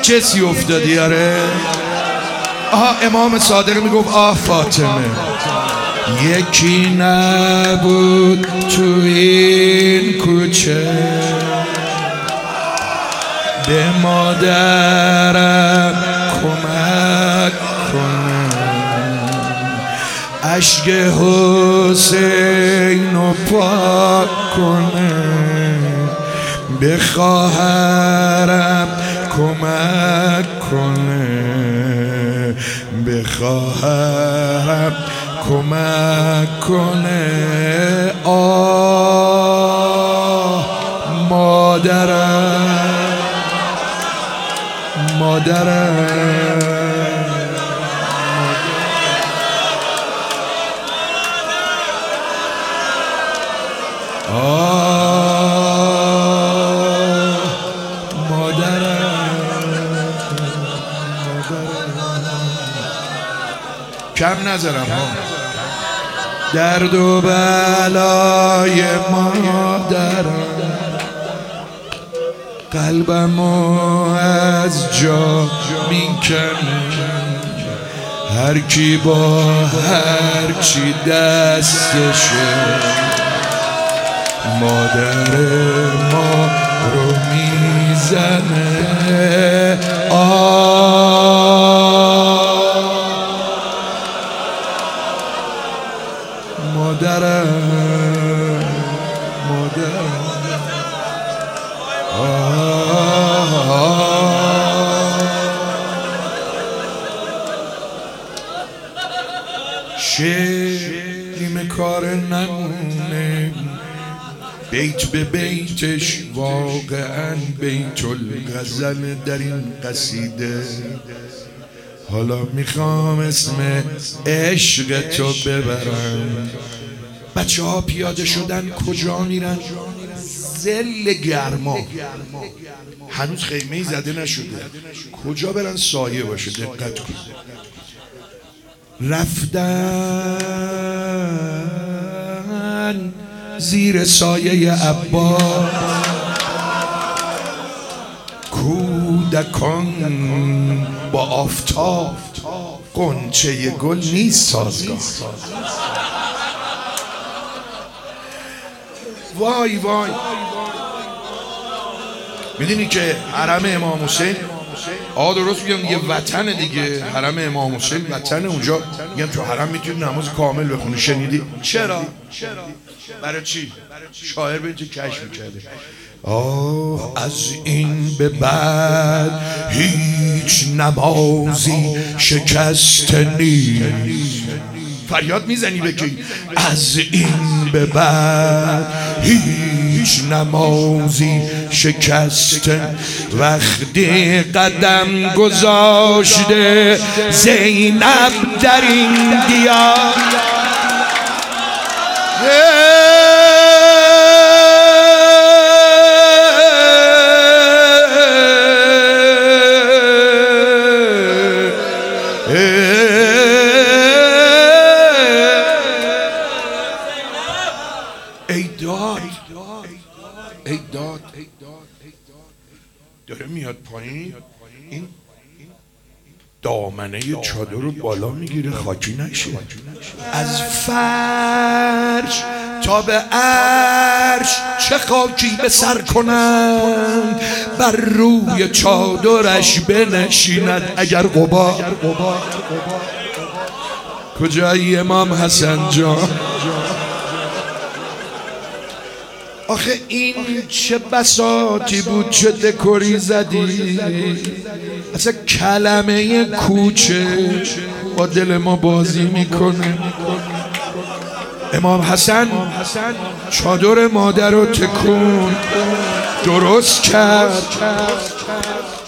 کسی افتادی؟ آره امام صادق میگفت فاطمه یکی نبود تو این کوچه به مادرم کمک کنه اشک حسینو پاک کنه به خواهرم کمک کنه به خواهرم کمک کنه مادرم کم نذارم درد و بلای مادرم قلبمو از جا میکنه هر کی با هر چی دستشه مادر ما رو میزنه شعریم کار نمونه بیت به بیتش واقعا بیت الغزل در این قصیده حالا میخوام اسم عشق تو ببرم بچه ها پیاده شدن کجا میرن؟ زل گرما هنوز خیمه‌ای زده نشده کجا برن سایه باشه دقت کن رفتن زیر سایه عباس کودکان با آفتاب غنچه گل نیست سازگار وای وای میدونی که حرم امام حسین درست میگم یه وطن دیگه حرم امام حسین وطن اونجا میگم تو حرم میتونی نماز کامل بخونی شنیدی؟ چرا؟ برای چی؟ شاعر به اینجا کشف میکرده از این به بعد هیچ نمازی شکسته نیست فریاد میزنی بگی از این به بعد هیچ نمازی شکسته وقتی قدم گذاشته زینب در این دیار ای داد داره میاد پایین این دامنه چادر رو بالا میگیره خاکی نشه از فرش تا به عرش چه خاکی به سر کنند بر روی چادرش بنشیند اگر غبار کجایی امام حسن جان آخه این چه بساطی بود چه دکوری زدی اصلا کلمه کوچه با دل ما بازی میکنه امام حسن چادر مادر رو تکون درست کرد